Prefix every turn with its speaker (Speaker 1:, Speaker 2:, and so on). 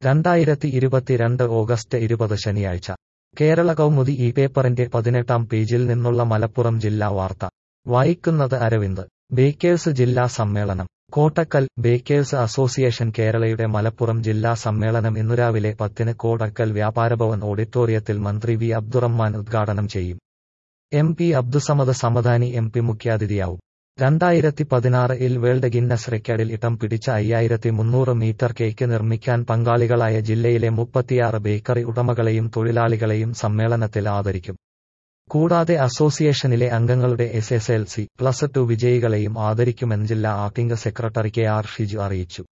Speaker 1: 2022 August 20 ശനിയാഴ്ച കേരള കൗമുദി ഈ പേപ്പറിന്റെ 18-ാം പേജിൽ നിന്നുള്ള മലപ്പുറം ജില്ലാ വാർത്ത വായിക്കുന്നത് അരവിന്ദ്. ബേക്കേഴ്സ് ജില്ലാ സമ്മേളനം കോട്ടക്കൽ. ബേക്കേഴ്സ് അസോസിയേഷൻ കേരളയുടെ മലപ്പുറം ജില്ലാ സമ്മേളനം ഇന്നു രാവിലെ 10-ന് കോട്ടക്കൽ വ്യാപാരഭവൻ ഓഡിറ്റോറിയത്തിൽ മന്ത്രി വി അബ്ദുറഹ്മാൻ ഉദ്ഘാടനം ചെയ്യും. MP അബ്ദുസമദ് സമദാനി MP മുഖ്യാതിഥിയാവും. 2016-ൽ വേൾഡ് ഗിന്നസ് റെക്കോർഡിൽ ഇടം പിടിച്ച 5300 മീറ്റർ കേക്ക് നിർമ്മിക്കാൻ പങ്കാളികളായ ജില്ലയിലെ 36 ബേക്കറി ഉടമകളെയും തൊഴിലാളികളെയും സമ്മേളനത്തിൽ ആദരിക്കും. കൂടാതെ അസോസിയേഷനിലെ അംഗങ്ങളുടെ SSLC+2 വിജയികളെയും ആദരിക്കുമെന്ന് ജില്ലാ ആക്ടിംഗ് സെക്രട്ടറി KR ഷിജു അറിയിച്ചു.